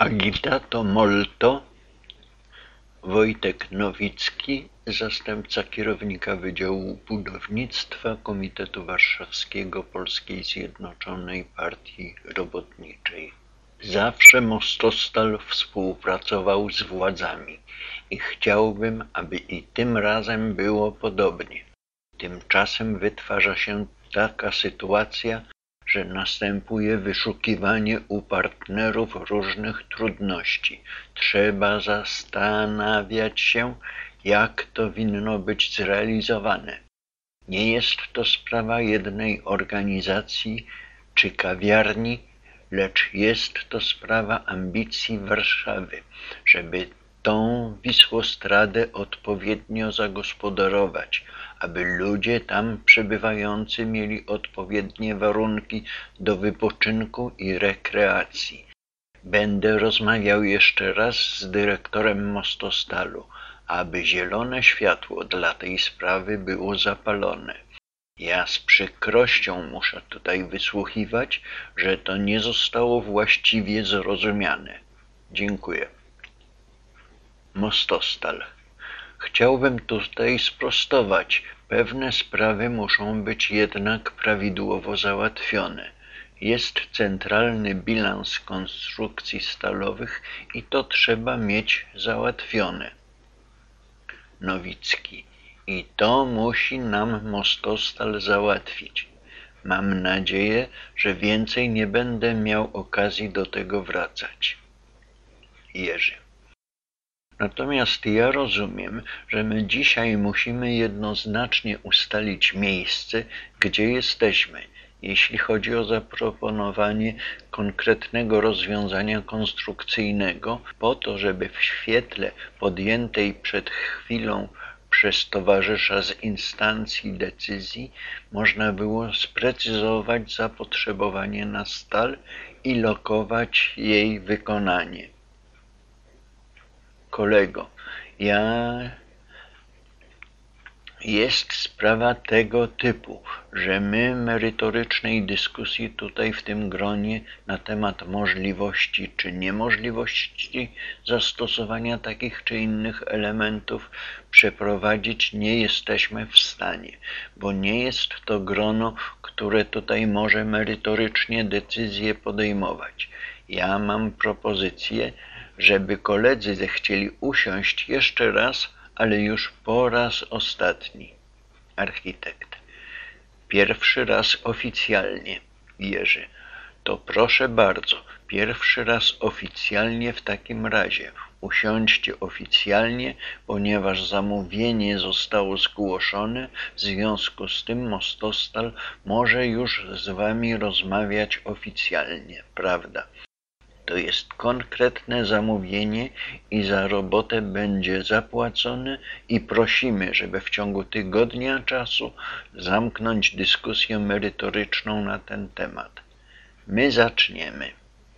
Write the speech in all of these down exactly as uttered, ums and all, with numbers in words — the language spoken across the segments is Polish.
Agitato molto. Wojtek Nowicki, zastępca kierownika Wydziału Budownictwa Komitetu Warszawskiego Polskiej Zjednoczonej Partii Robotniczej. Zawsze Mostostal współpracował z władzami i chciałbym, aby i tym razem było podobnie. Tymczasem wytwarza się taka sytuacja, że następuje wyszukiwanie u partnerów różnych trudności. Trzeba zastanawiać się, jak to winno być zrealizowane. Nie jest to sprawa jednej organizacji czy kawiarni, lecz jest to sprawa ambicji Warszawy, żeby tą Wisłostradę odpowiednio zagospodarować, aby ludzie tam przebywający mieli odpowiednie warunki do wypoczynku i rekreacji. Będę rozmawiał jeszcze raz z dyrektorem Mostostalu, aby zielone światło dla tej sprawy było zapalone. Ja z przykrością muszę tutaj wysłuchiwać, że to nie zostało właściwie zrozumiane. Dziękuję. Mostostal. Chciałbym tutaj sprostować. Pewne sprawy muszą być jednak prawidłowo załatwione. Jest centralny bilans konstrukcji stalowych i to trzeba mieć załatwione. Nowicki. I to musi nam Mostostal załatwić. Mam nadzieję, że więcej nie będę miał okazji do tego wracać. Jerzy. Natomiast ja rozumiem, że my dzisiaj musimy jednoznacznie ustalić miejsce, gdzie jesteśmy, jeśli chodzi o zaproponowanie konkretnego rozwiązania konstrukcyjnego, po to, żeby w świetle podjętej przed chwilą przez towarzysza z instancji decyzji można było sprecyzować zapotrzebowanie na stal i lokować jej wykonanie. Kolego, ja... Jest sprawa tego typu, że my merytorycznej dyskusji tutaj w tym gronie na temat możliwości czy niemożliwości zastosowania takich czy innych elementów przeprowadzić nie jesteśmy w stanie, bo nie jest to grono, które tutaj może merytorycznie decyzje podejmować. Ja mam propozycję, żeby koledzy zechcieli usiąść jeszcze raz, ale już po raz ostatni. Architekt. Pierwszy raz oficjalnie. Jerzy. To proszę bardzo, pierwszy raz oficjalnie w takim razie. Usiądźcie oficjalnie, ponieważ zamówienie zostało zgłoszone, w związku z tym Mostostal może już z wami rozmawiać oficjalnie, prawda? To jest konkretne zamówienie i za robotę będzie zapłacone i prosimy, żeby w ciągu tygodnia czasu zamknąć dyskusję merytoryczną na ten temat. My zaczniemy.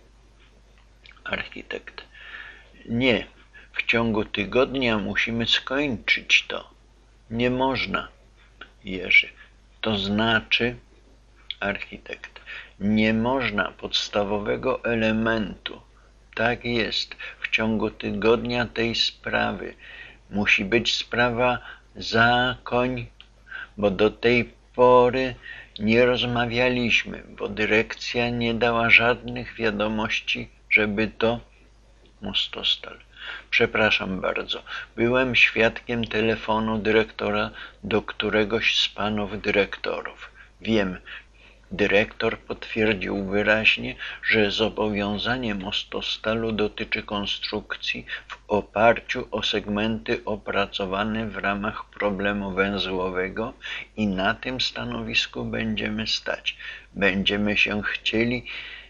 Architekt. Nie, w ciągu tygodnia musimy skończyć to. Nie można. Jerzy. To znaczy... Architekt. Nie można podstawowego elementu. Tak jest. W ciągu tygodnia tej sprawy musi być sprawa zakoń, bo do tej pory nie rozmawialiśmy, bo dyrekcja nie dała żadnych wiadomości, żeby to... Mostostal. Przepraszam bardzo. Byłem świadkiem telefonu dyrektora do któregoś z panów dyrektorów. Wiem, dyrektor potwierdził wyraźnie, że zobowiązanie Mostostalu dotyczy konstrukcji w oparciu o segmenty opracowane w ramach problemu węzłowego i na tym stanowisku będziemy stać. Będziemy się chcieli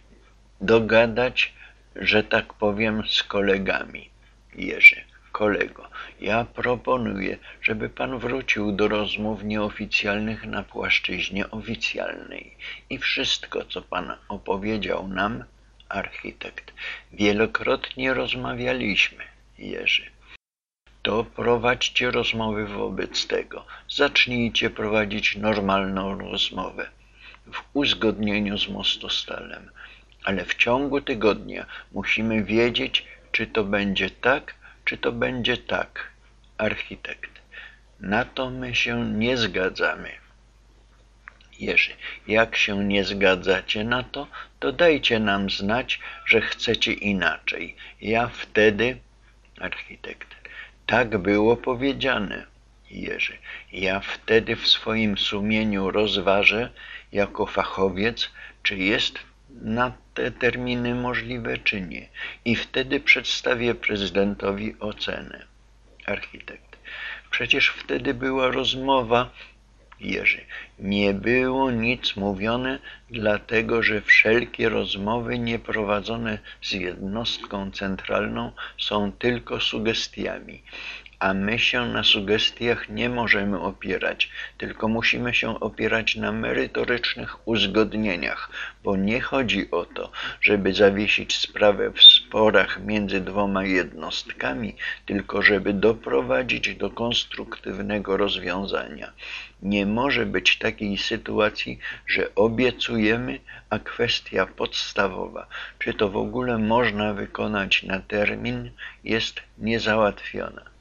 dogadać, że tak powiem, z kolegami. Jerzy. Kolego, ja proponuję, żeby pan wrócił do rozmów nieoficjalnych na płaszczyźnie oficjalnej i wszystko, co pan opowiedział nam, architekt, wielokrotnie rozmawialiśmy, Jerzy. To prowadźcie rozmowy wobec tego. Zacznijcie prowadzić normalną rozmowę w uzgodnieniu z Mostostalem. ale w ciągu tygodnia musimy wiedzieć, czy to będzie tak, czy to będzie tak. Architekt. Na to my się nie zgadzamy. Jerzy, jak się nie zgadzacie na to, to dajcie nam znać, że chcecie inaczej. Ja wtedy... Architekt. Tak było powiedziane. Jerzy, ja wtedy w swoim sumieniu rozważę, jako fachowiec, czy jest na te terminy możliwe, czy nie. I wtedy przedstawię prezydentowi ocenę. Architekt. Przecież wtedy była rozmowa. Jerzy. Nie było nic mówione, dlatego że wszelkie rozmowy nieprowadzone z jednostką centralną są tylko sugestiami, a my się na sugestiach nie możemy opierać, tylko musimy się opierać na merytorycznych uzgodnieniach, bo nie chodzi o to, żeby zawiesić sprawę w sporach między dwoma jednostkami, tylko żeby doprowadzić do konstruktywnego rozwiązania. Nie może być takiej sytuacji, że obiecujemy, a kwestia podstawowa, czy to w ogóle można wykonać na termin, jest niezałatwiona.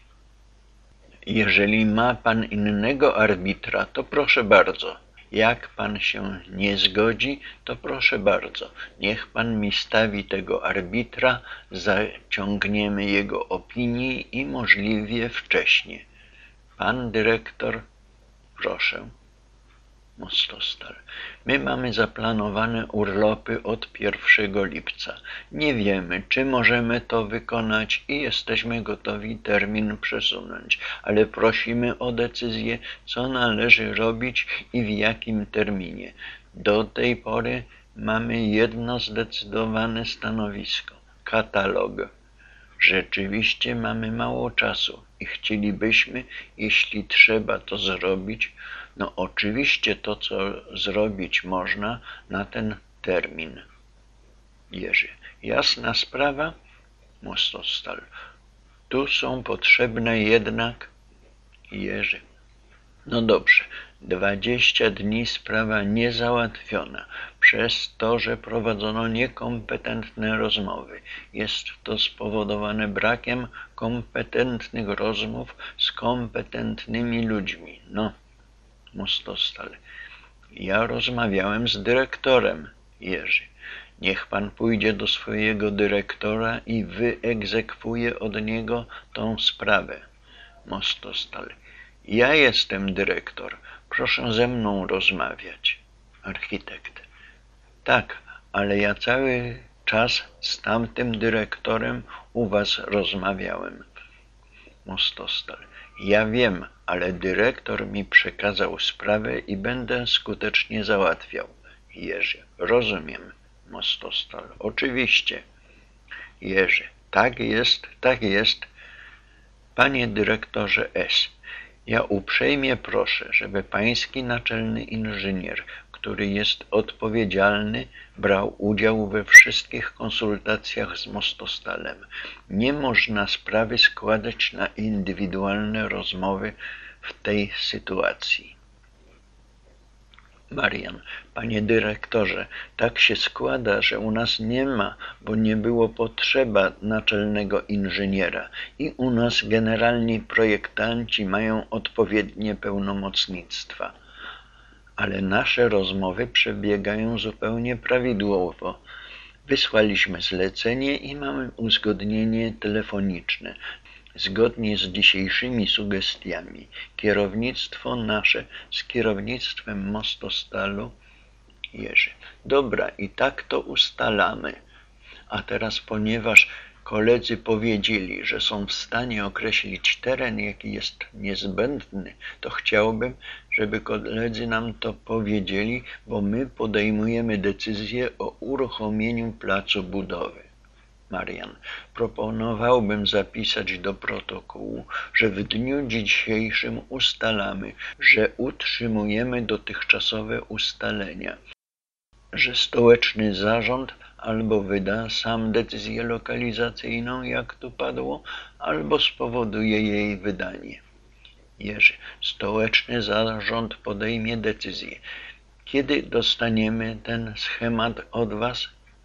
Jeżeli ma pan innego arbitra, to proszę bardzo. Jak pan się nie zgodzi, to proszę bardzo. Niech pan mi stawi tego arbitra, zaciągniemy jego opinii i możliwie wcześnie. Pan dyrektor, proszę. Mostostal. My mamy zaplanowane urlopy od pierwszego lipca. Nie wiemy, czy możemy to wykonać i jesteśmy gotowi termin przesunąć, ale prosimy o decyzję, co należy robić i w jakim terminie. Do tej pory mamy jedno zdecydowane stanowisko. Katalog. Rzeczywiście mamy mało czasu i chcielibyśmy, jeśli trzeba to zrobić, no oczywiście to, co zrobić można na ten termin. Jerzy. Jasna sprawa? Mostostal. Tu są potrzebne jednak... Jerzy. No dobrze. Dwadzieścia dni sprawa niezałatwiona przez to, że prowadzono niekompetentne rozmowy. Jest to spowodowane brakiem kompetentnych rozmów z kompetentnymi ludźmi. No. Mostostal. Ja rozmawiałem z dyrektorem. Jerzy. Niech pan pójdzie do swojego dyrektora i wyegzekwuje od niego tą sprawę. Mostostal. Ja jestem dyrektor. Proszę ze mną rozmawiać. Architekt. Tak, ale ja cały czas z tamtym dyrektorem u was rozmawiałem. Mostostal. Ja wiem, ale dyrektor mi przekazał sprawę i będę skutecznie załatwiał. Jerzy. Rozumiem. Mostostal. Oczywiście. Jerzy. Tak jest, tak jest. Panie dyrektorze S., ja uprzejmie proszę, żeby pański naczelny inżynier, który jest odpowiedzialny, brał udział we wszystkich konsultacjach z Mostostalem. Nie można sprawy składać na indywidualne rozmowy w tej sytuacji. Marian. Panie dyrektorze, tak się składa, że u nas nie ma, bo nie było potrzeba naczelnego inżyniera i u nas generalni projektanci mają odpowiednie pełnomocnictwa. Ale nasze rozmowy przebiegają zupełnie prawidłowo. Wysłaliśmy zlecenie i mamy uzgodnienie telefoniczne. Zgodnie z dzisiejszymi sugestiami, kierownictwo nasze z kierownictwem Mostostalu. Jerzy. Dobra, i tak to ustalamy. A teraz, ponieważ koledzy powiedzieli, że są w stanie określić teren, jaki jest niezbędny, to chciałbym, żeby koledzy nam to powiedzieli, bo my podejmujemy decyzję o uruchomieniu placu budowy. Marian. Proponowałbym zapisać do protokołu, że w dniu dzisiejszym ustalamy, że utrzymujemy dotychczasowe ustalenia, że stołeczny zarząd albo wyda sam decyzję lokalizacyjną, jak tu padło, albo spowoduje jej wydanie. Jerzy. Stołeczny zarząd podejmie decyzję. Kiedy dostaniemy ten schemat od was?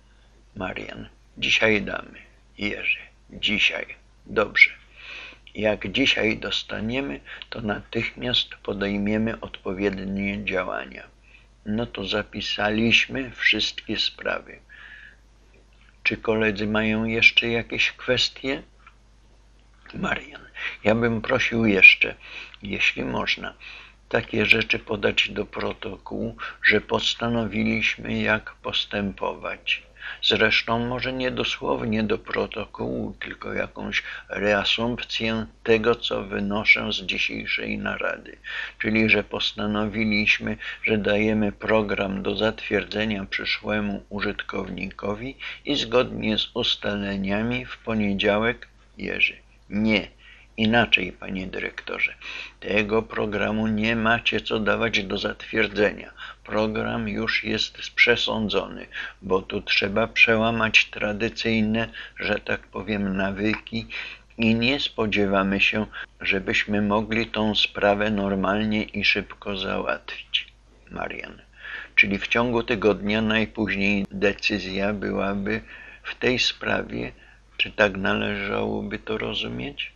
Marian. Dzisiaj damy. Jerzy. Dzisiaj. Dobrze. Jak dzisiaj dostaniemy, to natychmiast podejmiemy odpowiednie działania. No to zapisaliśmy wszystkie sprawy. Czy koledzy mają jeszcze jakieś kwestie? Marian. Ja bym prosił jeszcze, jeśli można, takie rzeczy podać do protokołu, że postanowiliśmy, jak postępować. Zresztą może nie dosłownie do protokołu, tylko jakąś reasumpcję tego, co wynoszę z dzisiejszej narady. Czyli, że postanowiliśmy, że dajemy program do zatwierdzenia przyszłemu użytkownikowi i zgodnie z ustaleniami w poniedziałek Jerzy. Nie. Inaczej, panie dyrektorze, tego programu nie macie co dawać do zatwierdzenia. Program już jest przesądzony, bo tu trzeba przełamać tradycyjne, że tak powiem, nawyki i nie spodziewamy się, żebyśmy mogli tą sprawę normalnie i szybko załatwić. Marian. Czyli w ciągu tygodnia najpóźniej decyzja byłaby w tej sprawie, czy tak należałoby to rozumieć?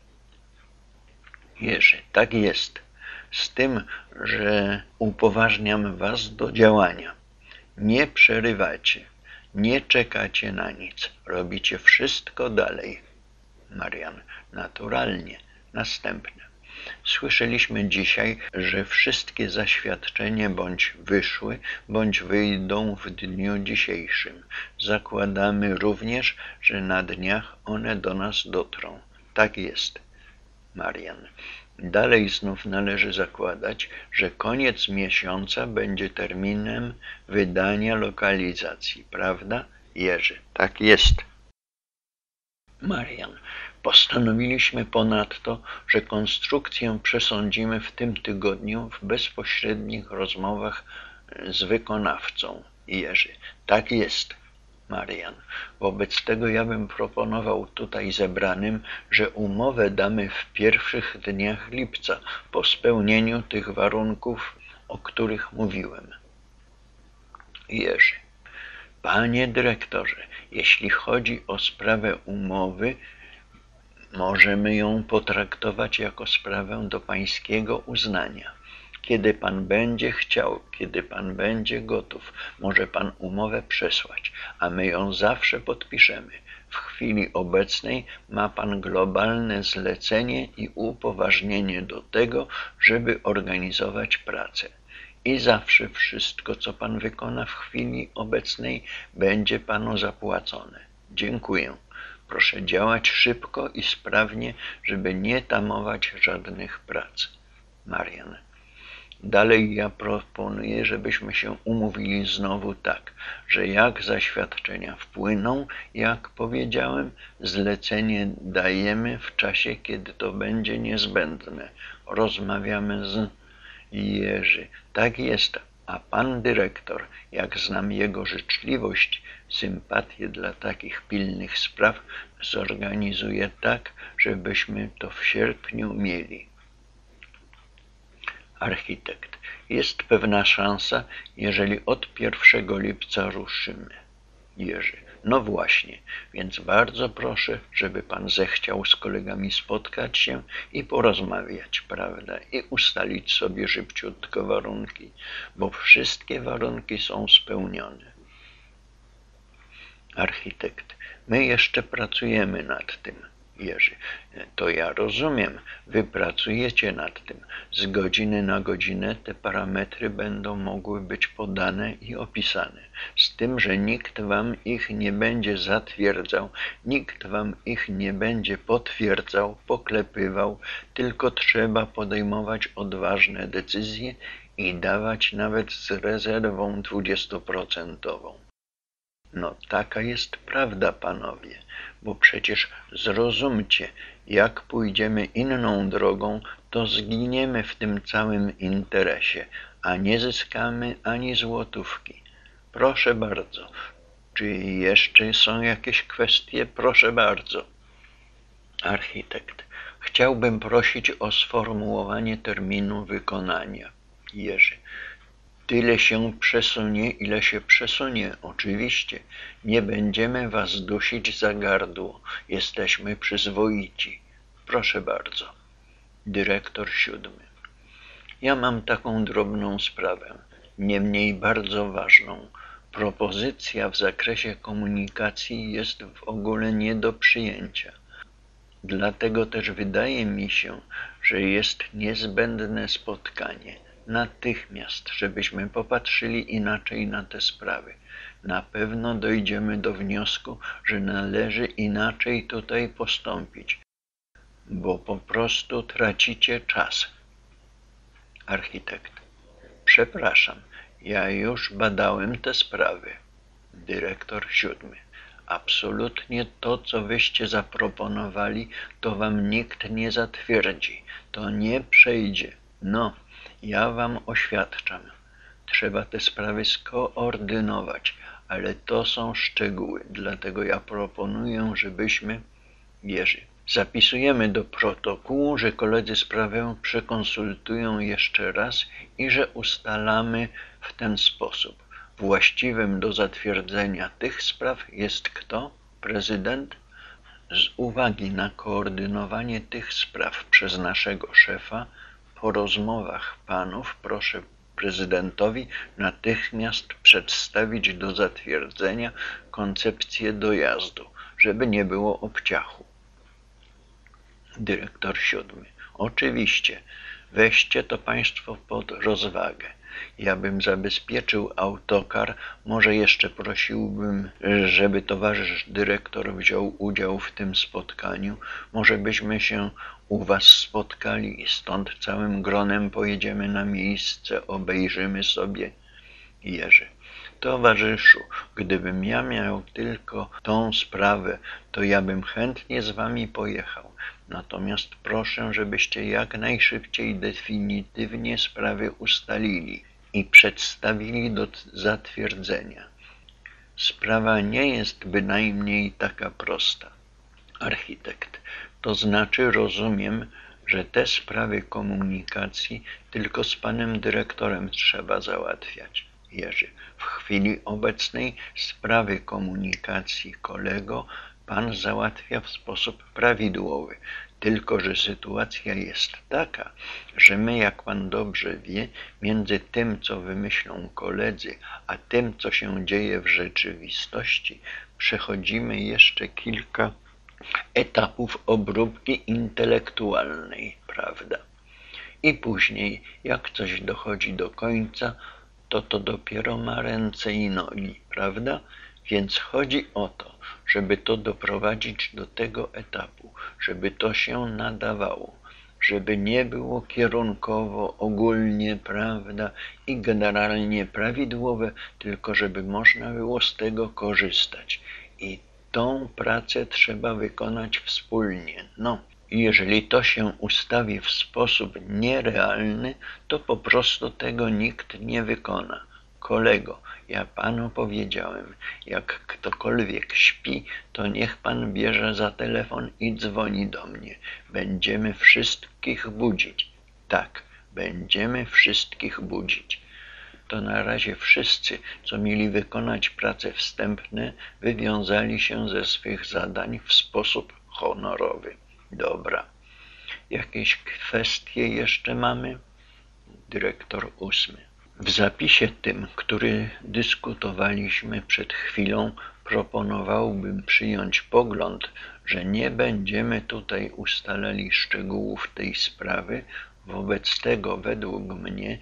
Jerzy, tak jest. Z tym, że upoważniam was do działania. Nie przerywacie, nie czekacie na nic. Robicie wszystko dalej. Marian, naturalnie. Następne. Słyszeliśmy dzisiaj, że wszystkie zaświadczenia bądź wyszły, bądź wyjdą w dniu dzisiejszym. Zakładamy również, że na dniach one do nas dotrą. Tak jest. Marian. Dalej znów należy zakładać, że koniec miesiąca będzie terminem wydania lokalizacji, prawda? Jerzy. Tak jest. Marian. Postanowiliśmy ponadto, że konstrukcję przesądzimy w tym tygodniu w bezpośrednich rozmowach z wykonawcą. Jerzy. Tak jest. Marian. Wobec tego ja bym proponował tutaj zebranym, że umowę damy w pierwszych dniach lipca po spełnieniu tych warunków, o których mówiłem. Jerzy. Panie dyrektorze, jeśli chodzi o sprawę umowy, możemy ją potraktować jako sprawę do pańskiego uznania. Kiedy pan będzie chciał, kiedy pan będzie gotów, może pan umowę przesłać, a my ją zawsze podpiszemy. W chwili obecnej ma pan globalne zlecenie i upoważnienie do tego, żeby organizować pracę. I zawsze wszystko, co pan wykona w chwili obecnej, będzie panu zapłacone. Dziękuję. Proszę działać szybko i sprawnie, żeby nie tamować żadnych prac. Marian. Dalej ja proponuję, żebyśmy się umówili znowu tak, że jak zaświadczenia wpłyną, jak powiedziałem, zlecenie dajemy w czasie, kiedy to będzie niezbędne. Rozmawiamy z Jerzy. Tak jest, a pan dyrektor, jak znam jego życzliwość, sympatię dla takich pilnych spraw, zorganizuje tak, żebyśmy to w sierpniu mieli. Architekt. Jest pewna szansa, jeżeli od pierwszego lipca ruszymy. Jerzy. No właśnie, więc bardzo proszę, żeby pan zechciał z kolegami spotkać się i porozmawiać, prawda? I ustalić sobie szybciutko warunki, bo wszystkie warunki są spełnione. Architekt. My jeszcze pracujemy nad tym. Jerzy. To ja rozumiem. Wy pracujecie nad tym. Z godziny na godzinę te parametry będą mogły być podane i opisane. Z tym, że nikt wam ich nie będzie zatwierdzał, nikt wam ich nie będzie potwierdzał, poklepywał, tylko trzeba podejmować odważne decyzje i dawać nawet z rezerwą dwudziestoprocentową. No taka jest prawda, panowie, bo przecież zrozumcie, jak pójdziemy inną drogą, to zginiemy w tym całym interesie, a nie zyskamy ani złotówki. Proszę bardzo, czy jeszcze są jakieś kwestie? Proszę bardzo. Architekt. Chciałbym prosić o sformułowanie terminu wykonania. Jerzy. Tyle się przesunie, ile się przesunie. Oczywiście. Nie będziemy was dusić za gardło. Jesteśmy przyzwoici. Proszę bardzo. Dyrektor siódmy. Ja mam taką drobną sprawę, niemniej bardzo ważną. Propozycja w zakresie komunikacji jest w ogóle nie do przyjęcia. Dlatego też wydaje mi się, że jest niezbędne spotkanie. Natychmiast, żebyśmy popatrzyli inaczej na te sprawy. Na pewno dojdziemy do wniosku, że należy inaczej tutaj postąpić, bo po prostu tracicie czas. Architekt. Przepraszam, ja już badałem te sprawy. Dyrektor siódmy. Absolutnie to, co wyście zaproponowali, to wam nikt nie zatwierdzi. To nie przejdzie. No, ja wam oświadczam. Trzeba te sprawy skoordynować, ale to są szczegóły, dlatego ja proponuję, żebyśmy... Jerzy. Zapisujemy do protokołu, że koledzy sprawę przekonsultują jeszcze raz i że ustalamy w ten sposób. Właściwym do zatwierdzenia tych spraw jest kto? Prezydent? Z uwagi na koordynowanie tych spraw przez naszego szefa, po rozmowach panów proszę prezydentowi natychmiast przedstawić do zatwierdzenia koncepcję dojazdu, żeby nie było obciachu. Dyrektor siódmy. Oczywiście, weźcie to państwo pod rozwagę. Ja bym zabezpieczył autokar, może jeszcze prosiłbym, żeby towarzysz dyrektor wziął udział w tym spotkaniu. Może byśmy się u was spotkali i stąd całym gronem pojedziemy na miejsce, obejrzymy sobie. Jerzy. Towarzyszu, gdybym ja miał tylko tą sprawę, to ja bym chętnie z wami pojechał. Natomiast proszę, żebyście jak najszybciej definitywnie sprawy ustalili i przedstawili do zatwierdzenia. Sprawa nie jest bynajmniej taka prosta. Architekt. To znaczy rozumiem, że te sprawy komunikacji tylko z panem dyrektorem trzeba załatwiać. Jerzy. W chwili obecnej sprawy komunikacji kolego pan załatwia w sposób prawidłowy, tylko że sytuacja jest taka, że my, jak pan dobrze wie, między tym, co wymyślą koledzy, a tym, co się dzieje w rzeczywistości, przechodzimy jeszcze kilka etapów obróbki intelektualnej, prawda? I później, jak coś dochodzi do końca, to to dopiero ma ręce i nogi, prawda? Więc chodzi o to, żeby to doprowadzić do tego etapu, żeby to się nadawało, żeby nie było kierunkowo, ogólnie, prawda, i generalnie prawidłowe, tylko żeby można było z tego korzystać. I tą pracę trzeba wykonać wspólnie. No, jeżeli to się ustawi w sposób nierealny, to po prostu tego nikt nie wykona. Kolego, ja panu powiedziałem, jak ktokolwiek śpi, to niech pan bierze za telefon i dzwoni do mnie. Będziemy wszystkich budzić. Tak, będziemy wszystkich budzić. To na razie wszyscy, co mieli wykonać prace wstępne, wywiązali się ze swych zadań w sposób honorowy. Dobra. Jakieś kwestie jeszcze mamy? Dyrektor ósmy. W zapisie tym, który dyskutowaliśmy przed chwilą, proponowałbym przyjąć pogląd, że nie będziemy tutaj ustalali szczegółów tej sprawy. Wobec tego, według mnie,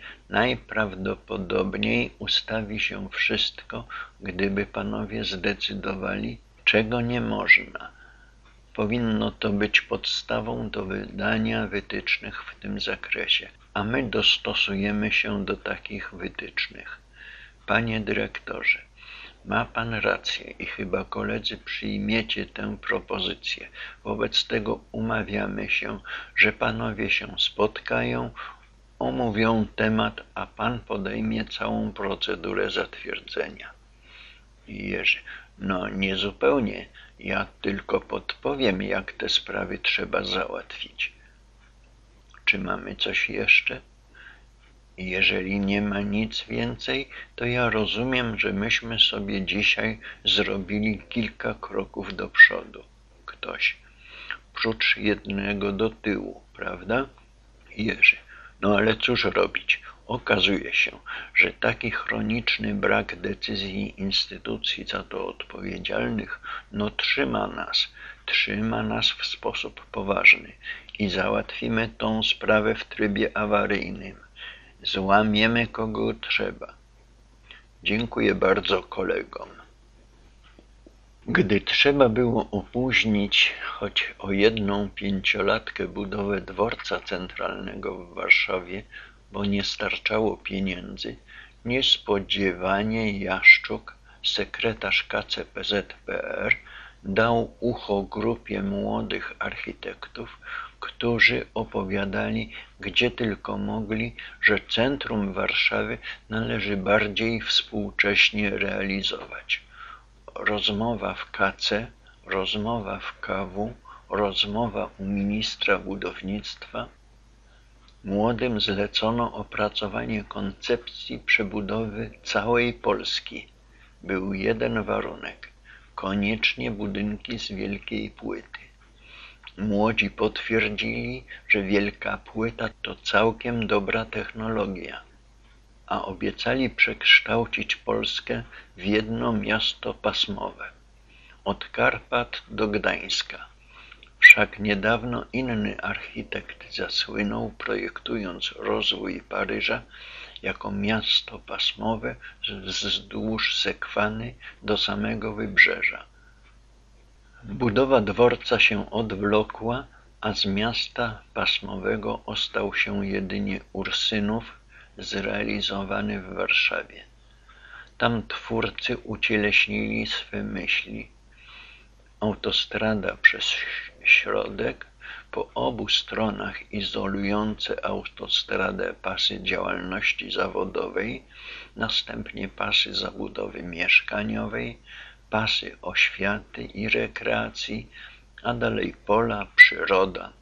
najprawdopodobniej ustawi się wszystko, gdyby panowie zdecydowali, czego nie można. Powinno to być podstawą do wydania wytycznych w tym zakresie, a my dostosujemy się do takich wytycznych. Panie dyrektorze, ma pan rację i chyba koledzy przyjmiecie tę propozycję. Wobec tego umawiamy się, że panowie się spotkają, omówią temat, a pan podejmie całą procedurę zatwierdzenia. Jerzy. No niezupełnie. Ja tylko podpowiem, jak te sprawy trzeba załatwić. Czy mamy coś jeszcze? Jeżeli nie ma nic więcej, to ja rozumiem, że myśmy sobie dzisiaj zrobili kilka kroków do przodu. Ktoś. Prócz jednego do tyłu, prawda? Jerzy. No ale cóż robić? Okazuje się, że taki chroniczny brak decyzji instytucji za to odpowiedzialnych, no trzyma nas, trzyma nas w sposób poważny i załatwimy tą sprawę w trybie awaryjnym. Złamiemy kogo trzeba. Dziękuję bardzo kolegom. Gdy trzeba było opóźnić choć o jedną pięciolatkę budowę dworca centralnego w Warszawie, bo nie starczało pieniędzy, niespodziewanie Jaszczuk, sekretarz K C P Z P R, dał ucho grupie młodych architektów, którzy opowiadali, gdzie tylko mogli, że centrum Warszawy należy bardziej współcześnie realizować. Rozmowa w K C, rozmowa w K W, rozmowa u ministra budownictwa. Młodym zlecono opracowanie koncepcji przebudowy całej Polski. Był jeden warunek – koniecznie budynki z wielkiej płyty. Młodzi potwierdzili, że wielka płyta to całkiem dobra technologia, a obiecali przekształcić Polskę w jedno miasto pasmowe, od Karpat do Gdańska. Wszak niedawno inny architekt zasłynął, projektując rozwój Paryża jako miasto pasmowe wzdłuż Sekwany do samego wybrzeża. Budowa dworca się odwlokła, a z miasta pasmowego ostał się jedynie Ursynów, zrealizowany w Warszawie. Tam twórcy ucieleśnili swe myśli. Autostrada przez środek, po obu stronach izolujące autostradę pasy działalności zawodowej, następnie pasy zabudowy mieszkaniowej, pasy oświaty i rekreacji, a dalej pola, przyroda.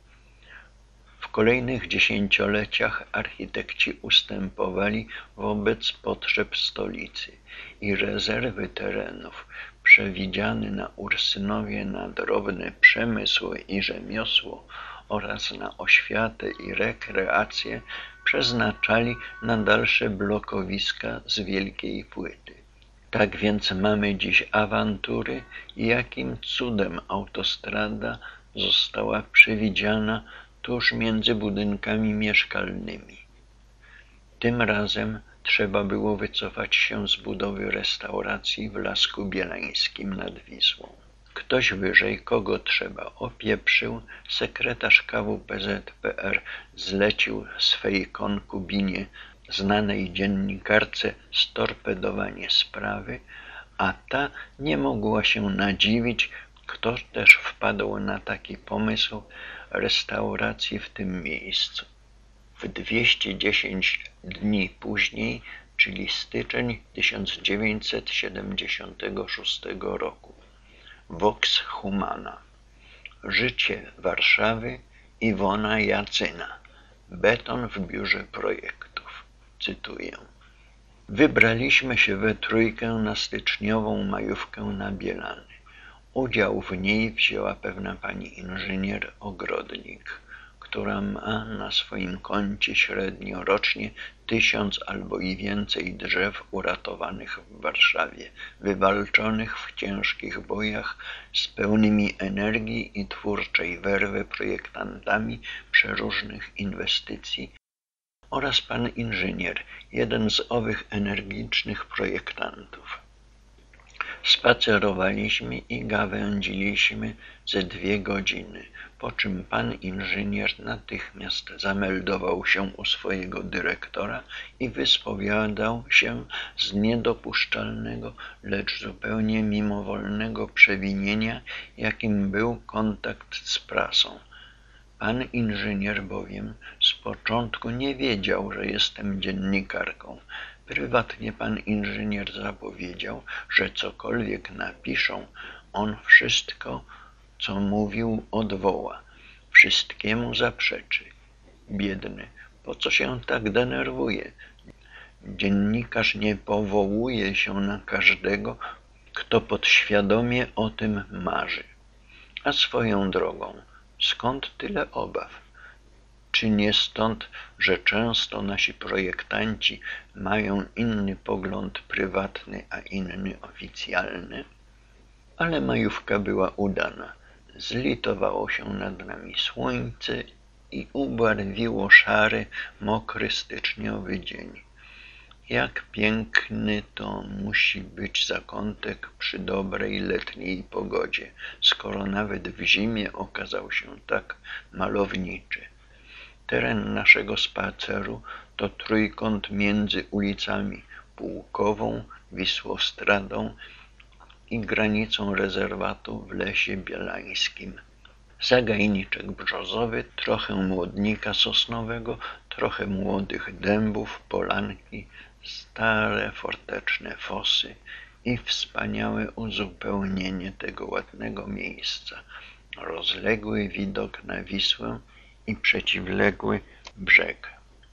W kolejnych dziesięcioleciach architekci ustępowali wobec potrzeb stolicy i rezerwy terenów przewidziane na Ursynowie na drobny przemysł i rzemiosło oraz na oświatę i rekreację przeznaczali na dalsze blokowiska z wielkiej płyty. Tak więc mamy dziś awantury, jakim cudem autostrada została przewidziana tuż między budynkami mieszkalnymi. Tym razem trzeba było wycofać się z budowy restauracji w Lasku Bielańskim nad Wisłą. Ktoś wyżej, kogo trzeba, opieprzył, sekretarz K W P Z P R zlecił swej konkubinie, znanej dziennikarce, storpedowanie sprawy, a ta nie mogła się nadziwić, kto też wpadł na taki pomysł restauracji w tym miejscu. W dwieście dziesięć dni później, czyli styczeń tysiąc dziewięćset siedemdziesiątego szóstego roku. Vox Humana. Życie Warszawy, Iwona Jacyna. Beton w biurze projektów. Cytuję. Wybraliśmy się we trójkę na styczniową majówkę na Bielany. Udział w niej wzięła pewna pani inżynier Ogrodnik, która ma na swoim koncie średnio rocznie tysiąc albo i więcej drzew uratowanych w Warszawie, wywalczonych w ciężkich bojach z pełnymi energii i twórczej werwy projektantami przeróżnych inwestycji, oraz pan inżynier, jeden z owych energicznych projektantów. Spacerowaliśmy i gawędziliśmy ze dwie godziny, po czym pan inżynier natychmiast zameldował się u swojego dyrektora i wyspowiadał się z niedopuszczalnego, lecz zupełnie mimowolnego przewinienia, jakim był kontakt z prasą. Pan inżynier bowiem z początku nie wiedział, że jestem dziennikarką. Prywatnie pan inżynier zapowiedział, że cokolwiek napiszą, on wszystko, co mówił, odwoła. Wszystkiemu zaprzeczy. Biedny, Po co się tak denerwuje? Dziennikarz nie powołuje się na każdego, kto podświadomie o tym marzy. A swoją drogą, skąd tyle obaw? Czy nie stąd, że często nasi projektanci mają inny pogląd prywatny, a inny oficjalny? Ale majówka była udana. Zlitowało się nad nami słońce i ubarwiło szary, mokry styczniowy dzień. Jak piękny to musi być zakątek przy dobrej letniej pogodzie, skoro nawet w zimie okazał się tak malowniczy. Teren naszego spaceru to trójkąt między ulicami Pułkową, Wisłostradą i granicą rezerwatu w Lesie Bielańskim. Zagajniczek brzozowy, trochę młodnika sosnowego, trochę młodych dębów, polanki, stare forteczne fosy i wspaniałe uzupełnienie tego ładnego miejsca. Rozległy widok na Wisłę i przeciwległy brzeg.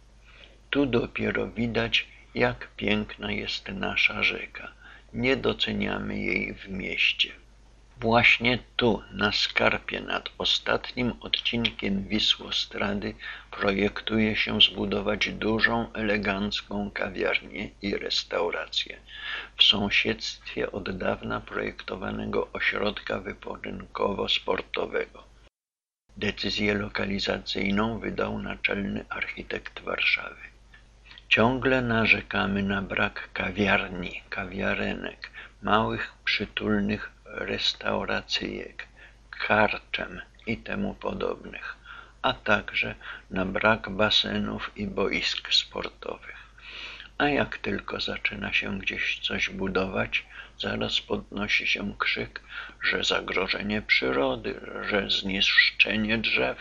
Tu dopiero widać, jak piękna jest nasza rzeka. Nie doceniamy jej w mieście. Właśnie tu, na skarpie nad ostatnim odcinkiem Wisłostrady, projektuje się zbudować dużą, elegancką kawiarnię i restaurację w sąsiedztwie od dawna projektowanego ośrodka wypoczynkowo-sportowego. Decyzję lokalizacyjną wydał naczelny architekt Warszawy. Ciągle narzekamy na brak kawiarni, kawiarenek, małych, przytulnych restauracyjek, karczem i temu podobnych, a także na brak basenów i boisk sportowych. A jak tylko zaczyna się gdzieś coś budować, zaraz podnosi się krzyk, że zagrożenie przyrody, że zniszczenie drzew.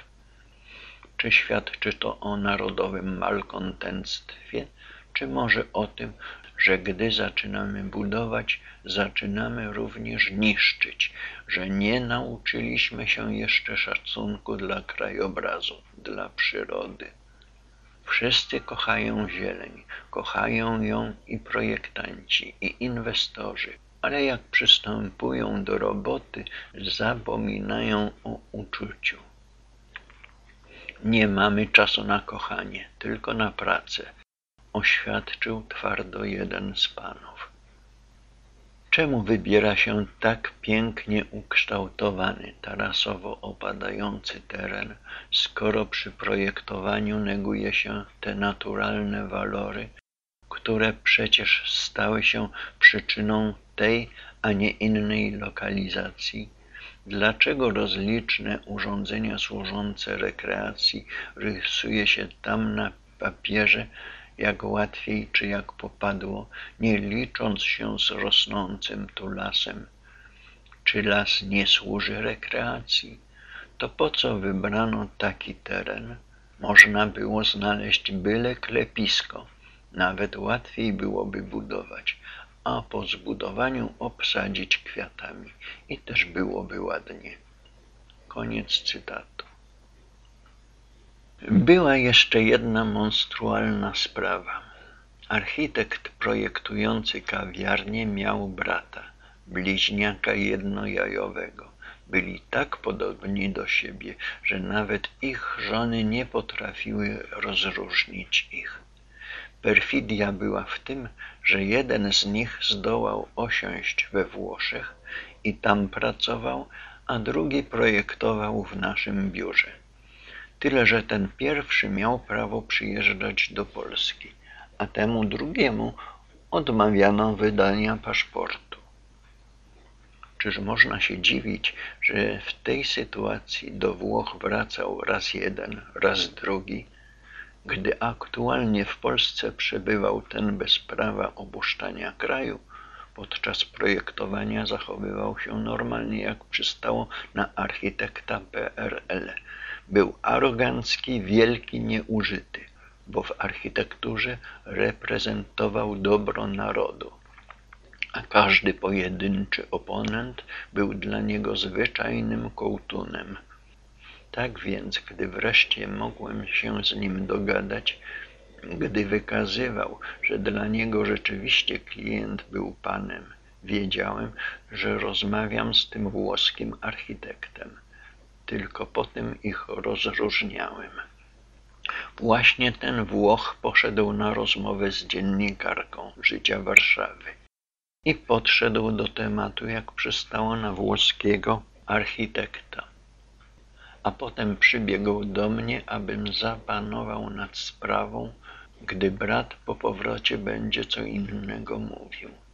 Czy świadczy to o narodowym malkontenctwie, czy może o tym, że gdy zaczynamy budować, zaczynamy również niszczyć, że nie nauczyliśmy się jeszcze szacunku dla krajobrazu, dla przyrody. Wszyscy kochają zieleń, kochają ją i projektanci, i inwestorzy, ale jak przystępują do roboty, zapominają o uczuciu. Nie mamy czasu na kochanie, tylko na pracę, oświadczył twardo jeden z panów. Czemu wybiera się tak pięknie ukształtowany, tarasowo opadający teren, skoro przy projektowaniu neguje się te naturalne walory, które przecież stały się przyczyną tej, a nie innej lokalizacji? Dlaczego rozliczne urządzenia służące rekreacji rysuje się tam na papierze, jak łatwiej czy jak popadło, nie licząc się z rosnącym tu lasem? Czy las nie służy rekreacji? To po co wybrano taki teren? Można było znaleźć byle klepisko, nawet łatwiej byłoby budować, a po zbudowaniu obsadzić kwiatami i też byłoby ładnie. Koniec cytatu. Była jeszcze jedna monstrualna sprawa. Architekt projektujący kawiarnię miał brata, bliźniaka jednojajowego. Byli tak podobni do siebie, że nawet ich żony nie potrafiły rozróżnić ich. Perfidia była w tym, że jeden z nich zdołał osiąść we Włoszech i tam pracował, a drugi projektował w naszym biurze. Tyle, że ten pierwszy miał prawo przyjeżdżać do Polski, a temu drugiemu odmawiano wydania paszportu. Czyż można się dziwić, że w tej sytuacji do Włoch wracał raz jeden, raz drugi, gdy aktualnie w Polsce przebywał ten bez prawa opuszczania kraju? Podczas projektowania zachowywał się normalnie, jak przystało na architekta P R L. Był arogancki, wielki, nieużyty, bo w architekturze reprezentował dobro narodu, a każdy pojedynczy oponent był dla niego zwyczajnym kołtunem. Tak więc, gdy wreszcie mogłem się z nim dogadać, gdy wykazywał, że dla niego rzeczywiście klient był panem, wiedziałem, że rozmawiam z tym włoskim architektem. Tylko potem ich rozróżniałem. Właśnie ten Włoch poszedł na rozmowę z dziennikarką Życia Warszawy i podszedł do tematu, jak przystało na włoskiego architekta. A potem przybiegł do mnie, abym zapanował nad sprawą, gdy brat po powrocie będzie co innego mówił.